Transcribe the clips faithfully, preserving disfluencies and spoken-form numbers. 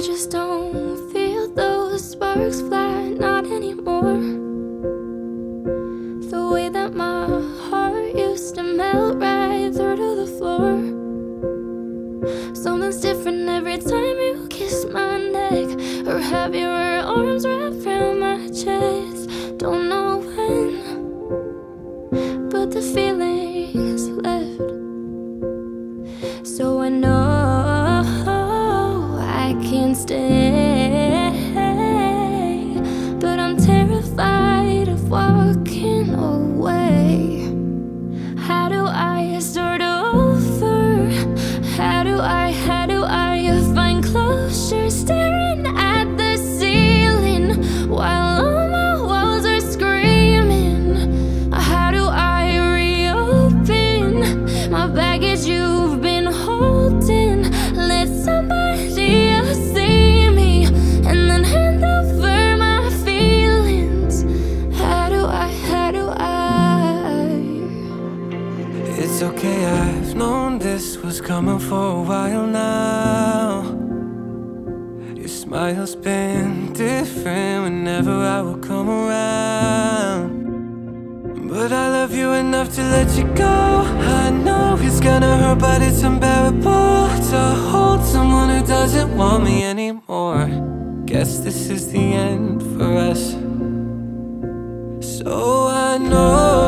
just don't feel those sparks fly, not anymore. The way that my heart used to melt right through to the floor. Something's different every time you kiss my neck, or have your arms wrapped around my chest. Don't know when, but the feeling's left. So I know I can't stay, but I'm terrified of walking away. How do I start over? How do I, how do I find closure? Staring at the ceiling while all my walls are screaming. How do I reopen my baggage you've been holding? Let somebody else see me and then hand over my feelings. How do I, how do I? It's okay, I've known this was coming for a while now. Your smile's been different whenever I would come around. But I love you enough to let you go. I know it's gonna hurt, but it's unbearable to hold someone who doesn't want me anymore. Guess this is the end for us. So I know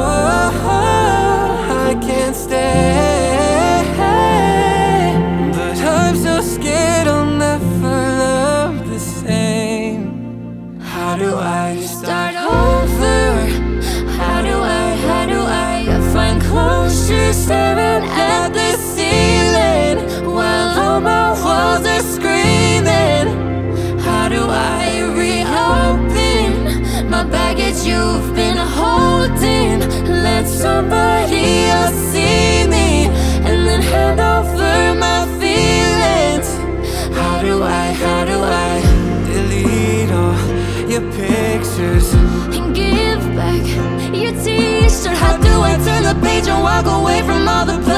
I can't stay, but I'm so scared I'll never love the same. How do I Start start over. How do I, how do I find closure? Staring at the ceiling while all my walls are screaming. How do I reopen my baggage you've been holding? Let somebody else see me and then hand over my feelings. How do I, how do I delete all your pictures and give back your t-shirt? How do I turn the page and walk away from all the